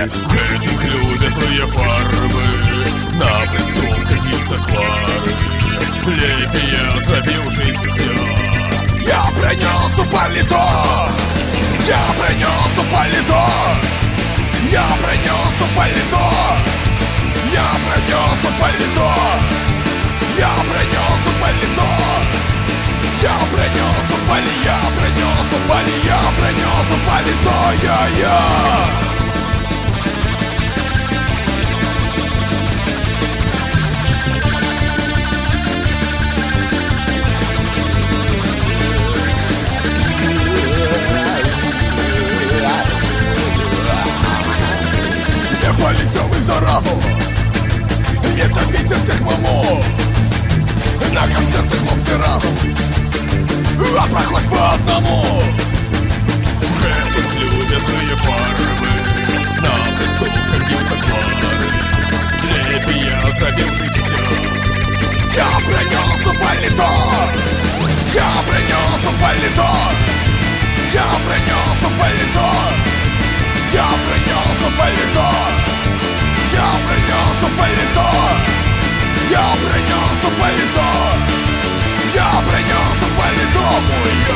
Гэтых любя свае фарбы, на прыступках б'юцца твары. Лепей я зрабіў жыццё. Я прынёс у паліто, я прынёс у паліто, я прынёс у паліто, я прынёс у паліто, я прынёс у паліто, я прынёс у палі, я прынёс у палі, я прынёс у паліто, я. Полетел заразу, не топите тих маму. На концерты хлопцы разом, а проходь по одному. Гэтых любезные фарбы, на прыступках б'юцца твары. Лепей я зрабіў жыццё. Я прынёс у паліто, я прынёс у паліто, я прынёс у паліто, я прынёс у паліто, я прынёс у паліто, я прынёс у паліто, я прынёс у паліто моё.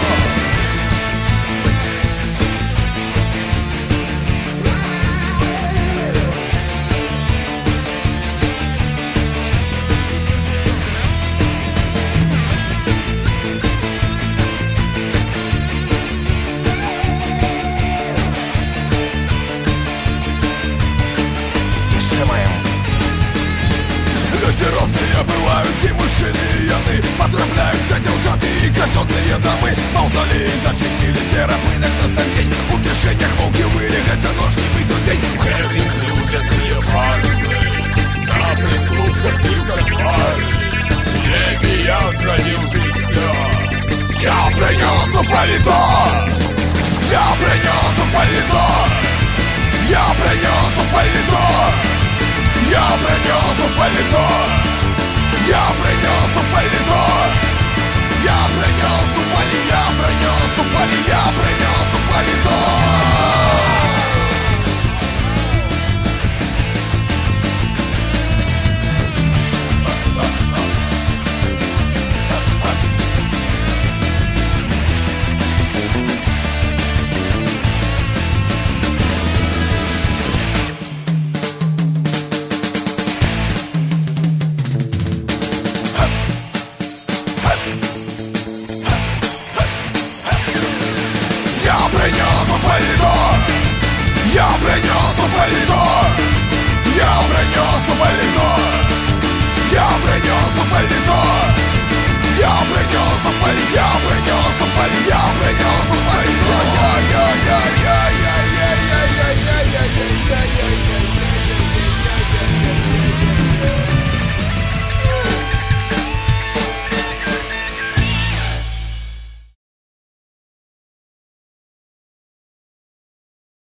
Разные бывают и мужчины, и яны. Потрапляют на девчаты и казенные дамы. Мавзолей зачинили на рабынах на статей. У кишенях волки выли, это нож не быту день. Гэтых любезные фарбы, на прыступках б'юцца твары. Лепей я зрабіў жыццё. Я прынёс у паліто, я прынёс у паліто, я прынёс у паліто, я прынёс у паліто,